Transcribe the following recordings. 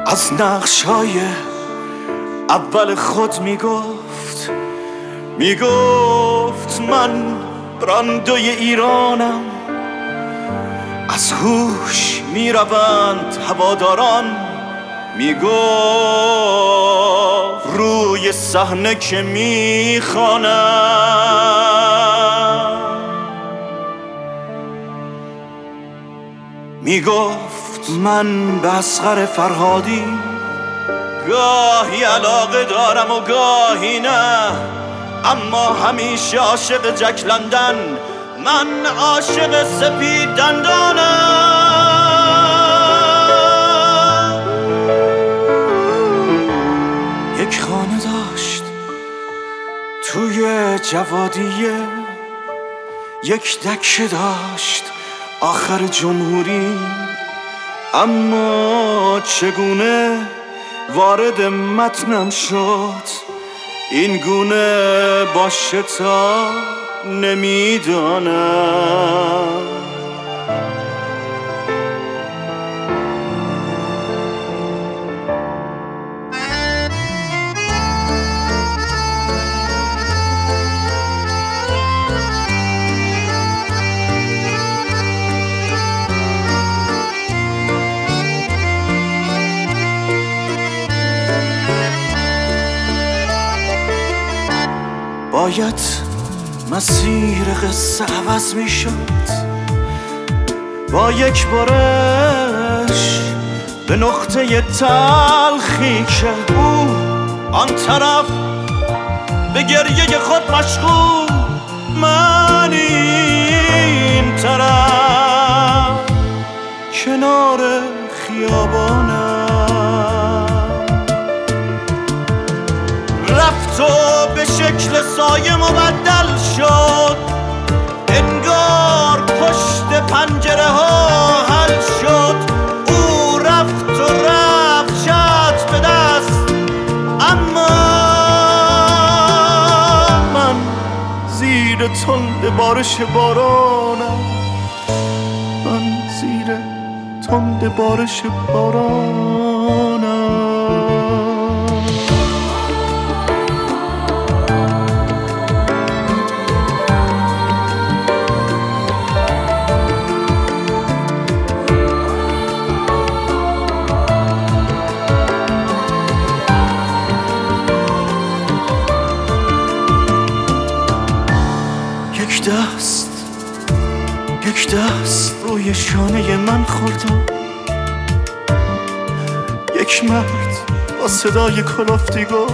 از نقش‌های اول خود میگفت من براندوی ایرانم. از هوش میروند هواداران، میگفت روی صحنه که میخوانم. میگفت من به اصغر فرهادی گاهی علاقه دارم و گاهی نه، اما همیشه عاشق جک لندن، من عاشق سپید دندانم. یک خانه داشت توی جوادیه، یک دکه داشت آخر جمهوری. اما چگونه وارد متنم شد این گونه باشه تا نمیدانم. باید مسیر قصه عوض می شد، با یک بارش به نقطه تلخی که او آن طرف به گریه خود مشغول، من این طرف کنار خیابانم. رفت و به شکل سایه مبدل شد، انگار پشت پنجره ها حل شد. او رفت و رفت شد به دست، اما من زیر تند بارش بارانم. من زیر تند بارش بارانم. یک دست روی شانه من خورد و یک مرد با صدای کلافتی گفت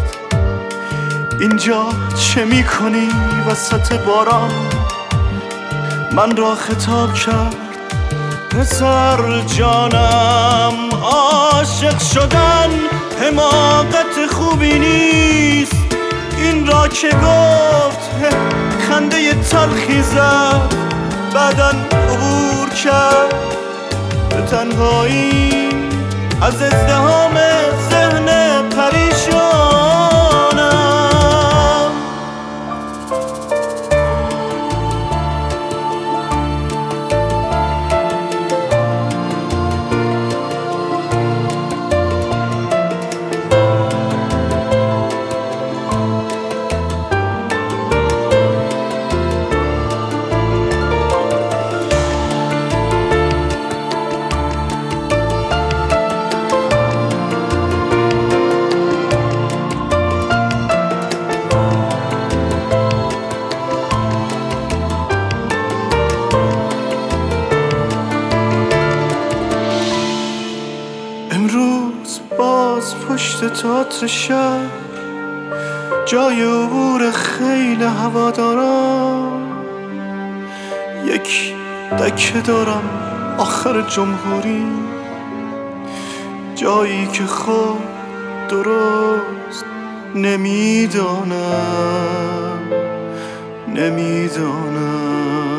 اینجا چه میکنی وسط باران؟ من را خطاب کرد پسر جانم، عاشق شدن حماقت خوبی نیست. این را که گفت خنده تلخی زد، بعدن عبور کرد به تنهایی از ازدحام ذهن پریشانم. امروز باز پشت تئاتر شهر، جای عبور خیل هواداران، یک دکه دارم آخر جمهوری، جایی که خود درست نمیدانم.